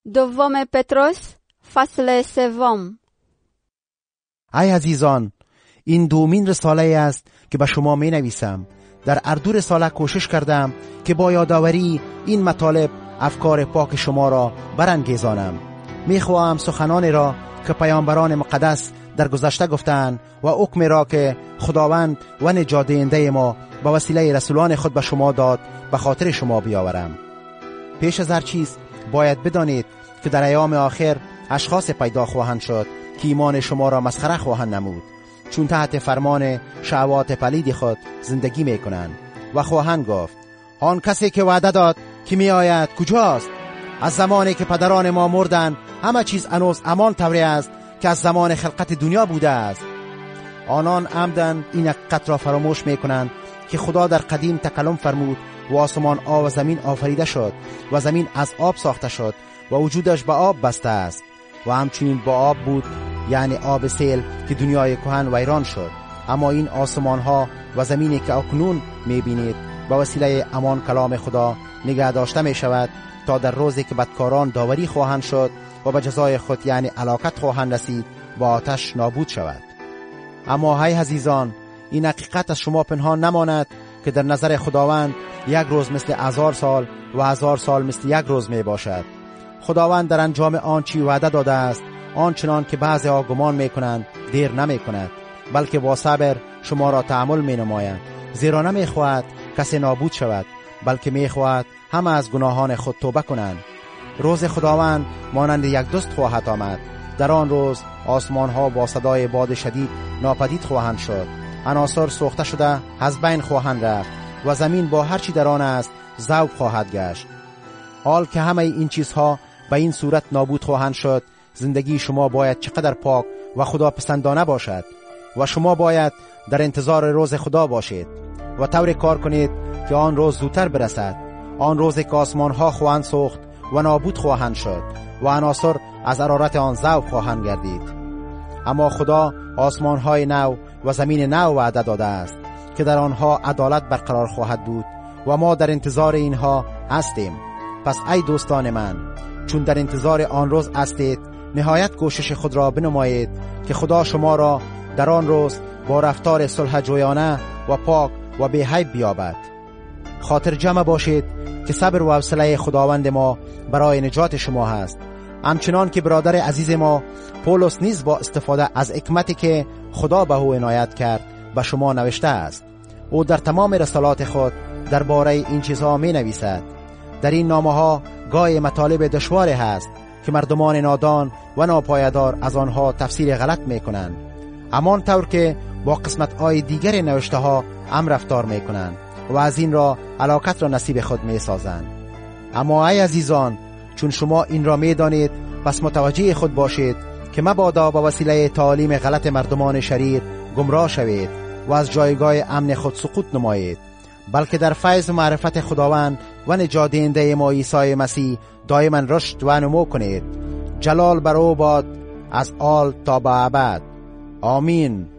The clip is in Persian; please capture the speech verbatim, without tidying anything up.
دوم پتروس فصل سوم. ای عزیزان، این دومین رساله است که به شما می نویسم. در هر دو رساله کوشش کردم که با یادآوری این مطالب افکار پاک شما را برانگیزانم. می خواهم سخنان را که پیامبران مقدس در گذشته گفتند و حکم را که خداوند و نجات دهنده ما با وسیله رسولان خود به شما داد به خاطر شما بیاورم. پیش از هر چیز باید بدانید که در ایام آخر اشخاص پیدا خواهند شد که ایمان شما را مسخره خواهند نمود، چون تحت فرمان شهوات پلید خود زندگی می کنند و خواهند گفت آن کسی که وعده داد که می آید کجاست؟ از زمانی که پدران ما مردند همه چیز هنوز همان طوری است که از زمان خلقت دنیا بوده است. آنان عمدن این حقیقت را فراموش می کنند که خدا در قدیم تکلم فرمود و آسمان آب و زمین آفریده شد و زمین از آب ساخته شد و وجودش به آب بسته است و همچنین با آب بود، یعنی آب سیل که دنیای کهن ویران شد. اما این آسمان ها و زمینی که اکنون می بینید با وسیله امان کلام خدا نگه داشته می شود تا در روزی که بدکاران داوری خواهند شد و به جزای خود یعنی هلاکت خواهند رسید با آتش نابود شود. اما ای عزیزان، این حقیقت از شما پنهان نماند که در نظر خداوند یک روز مثل هزار سال و هزار سال مثل یک روز می باشد. خداوند در انجام آن چی وعده داده است آنچنان که بعضی ها گمان می کنند دیر نمی کند، بلکه با صبر شما را تحمل می نماید، زیرا نمی خواهد کسی نابود شود، بلکه می خواهد همه از گناهان خود توبه کنند. روز خداوند مانند یک دست خواهد آمد. در آن روز آسمان ها با صدای باد شدید ناپدید خواهند شد، عناصر سوخته شده از بین خواهند رفت و زمین با هر چی در آن است ذوب خواهد گشت. حال که همه این چیزها به این صورت نابود خواهند شد، زندگی شما باید چقدر پاک و خدا پسندانه باشد و شما باید در انتظار روز خدا باشید و طوری کار کنید که آن روز زودتر برسد، آن روزی که آسمان ها خواهند سوخت و نابود خواهند شد و عناصر از حرارت آن ذوب خواهند گردید. اما خدا آسمان های نو و زمین نو وعده داده است که در آنها عدالت برقرار خواهد بود و ما در انتظار اینها هستیم. پس ای دوستان من، چون در انتظار آن روز هستید، نهایت کوشش خود را بنمایید که خدا شما را در آن روز با رفتار صلح جویانه و پاک و بی عیب بیابد. خاطر جمع باشید که صبر و حوصله خداوند ما برای نجات شما هست، همچنان که برادر عزیز ما پولس نیز با استفاده از حکمتی که خدا به او عنایت کرد به شما نوشته است. او در تمام رسالات خود درباره این چیزها می نویسد. در این نامه ها گاهی مطالب دشواری هست که مردمان نادان و ناپایدار از آنها تفسیر غلط می کنند، همان طور که با قسمت های دیگر نوشته ها هم رفتار می کنند و از این را علاقت را نصیب خود می سازند. اما ای عزیزان، چون شما این را می دانید، پس متوجه خود باشید که مبادا با وسیله تعالیم غلط مردمان شریر گمراه شوید و از جایگاه امن خود سقوط نمایید، بلکه در فیض و معرفت خداوند و نجات دهنده ما عیسی مسیح دائما رشد و نمو کنید. جلال بر او باد از آل تا به ابد. آمین.